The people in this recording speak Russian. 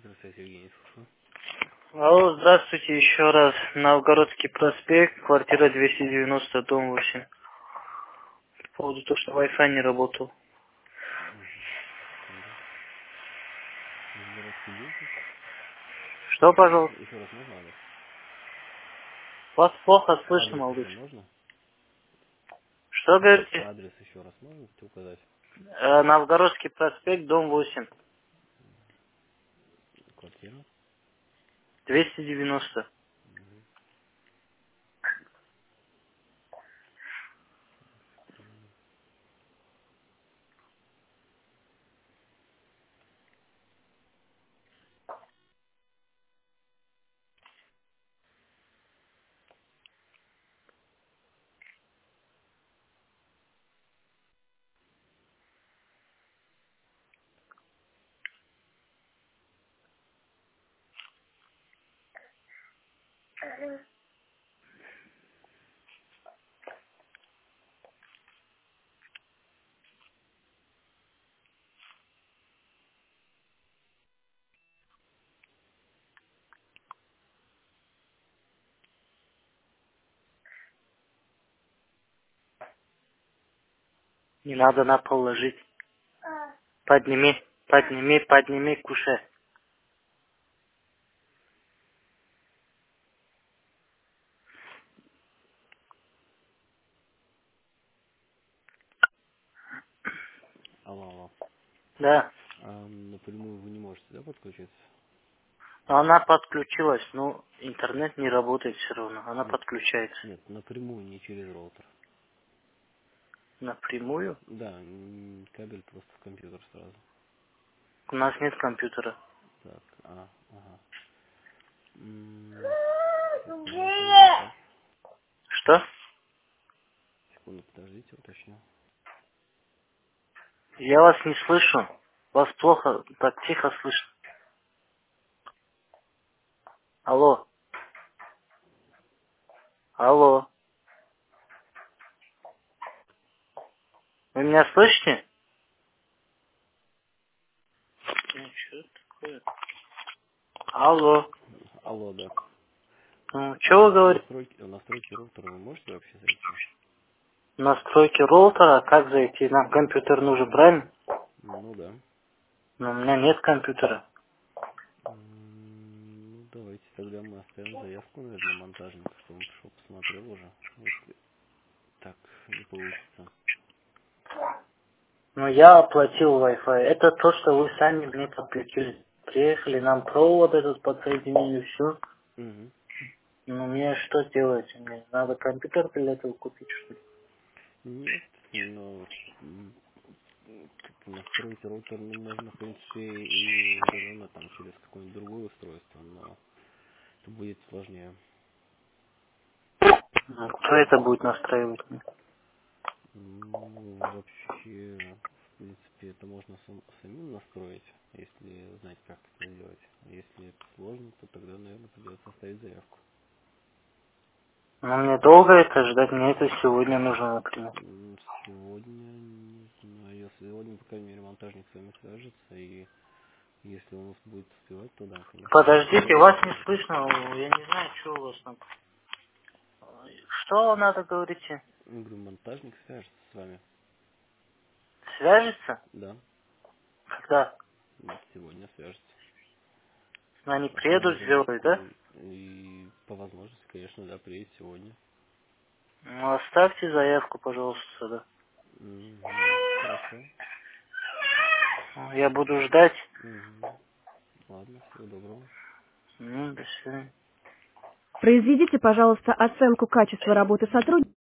Здравствуйте, Евгений, слушаю. Алло, здравствуйте еще раз. Новгородский проспект, квартира 290, дом 8. По поводу того, что Wi-Fi не работал. Секунду. Новгородский 10. Что, пожалуйста? Еще раз можно адрес? Вас плохо слышно, Адрес еще малыш. можно? Что говорите? Адрес еще раз можете указать? Новгородский проспект, дом 8. Квартира. 290. Не надо на пол ложить. Подними, подними, кушай. Алло, алло. Да. Напрямую вы не можете, да, подключиться? Но она подключилась, но интернет не работает все равно. Она Нет, подключается. нет, напрямую, не через роутер. Напрямую? Да, кабель просто в компьютер сразу. У нас нет компьютера. Так, ага. Секунду, сейчас. Что? Секунду, подождите, уточню. Я вас не слышу. Вас плохо, так тихо слышно. Алло, алло. Вы меня слышите? Что такое? Алло. Алло, да. Ну, что вы говорите? Настройки роутера вы можете вообще зайти? Настройки роутера, как зайти? Нам компьютер нужен, правильно? Ну да. Но у меня нет компьютера. Ну, давайте тогда мы оставим заявку, наверное, на монтажника, чтобы он пришел, посмотрел уже, если так не получится. Но я оплатил Wi-Fi. Это то, что вы сами мне подключили. Приехали, нам провод этот подсоединили, все. Угу. Ну, мне что делать? Мне надо компьютер для этого купить, что ли? Нет, но как настроить роутер, ну, можно, в принципе, и удаленно там через какое-нибудь другое устройство, но это будет сложнее. Ну, кто это будет настраивать? Ну, вообще, в принципе, это можно самим настроить, если знать, как это сделать. Если это сложно, то тогда, наверное, придется оставить заявку. Ну, мне долго это ждать? Мне это сегодня нужно, например. Сегодня, не знаю, если сегодня, по крайней мере, монтажник с вами свяжется, и если он будет успевать, то да, конечно, можно Подождите, сегодня вас не настроить. слышно. Я не знаю, что у вас там. Что надо, говорите? Я говорю, монтажник свяжется с вами. Свяжется? Да, Когда? сегодня свяжется. Они приедут, Посмотрим, сделают, да? и по возможности, конечно, да, приедет сегодня. Ну, оставьте заявку, пожалуйста, сюда. Хорошо. Я буду ждать. Мгм. Ладно, всего доброго. До свидания. Произведите, пожалуйста, оценку качества работы сотрудника.